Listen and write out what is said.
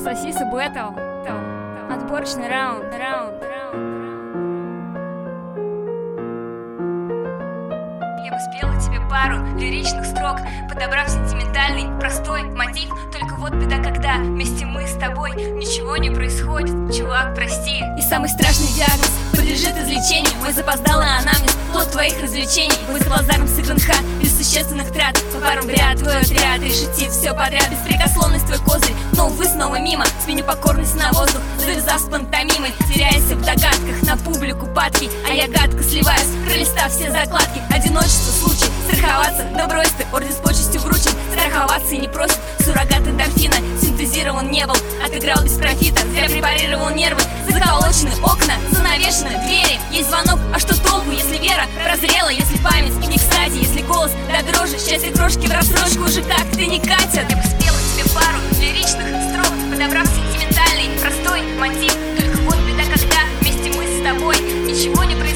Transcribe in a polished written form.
Пососи Бэтл. Отборочный раунд. Я бы спела тебе пару лиричных строк, подобрав сентиментальный, простой мотив. Только вот беда, когда вместе мы с тобой ничего не происходит. Чувак, прости. И самый страшный диагноз подлежит излечению. Мой запоздалый анамнез, плод твоих развлечений. Бой за базаром сыгран ха, без существенных трат. По парам в ряд, твой отряд, решите все подряд. Беспрекословность твой козырь, но увы снова мимо. Сменю покорность на воздух, завязав с пантомимой. Теряясь в догадках, на публику падки. А я гадко сливаюсь, пролистав все закладки. Одиночество, случай, страховаться, да брось ты, орден с почестью вручен. Страховаться и не просит, суррогат эндорфина. Синтезирован не был, отыграл без профита. Зря препарировал нервы, заколочены окна, занавешены двери. Есть звонок, а что толку, если вера прозрела, если память не кстати, если голос до дрожи, счастье крошки в рассрочку уже как-то не катят. Я бы спела тебе пару лиричных строк, подобрав сентиментальный, простой мотив. Только вот беда, когда вместе мы с тобой ничего не происходит.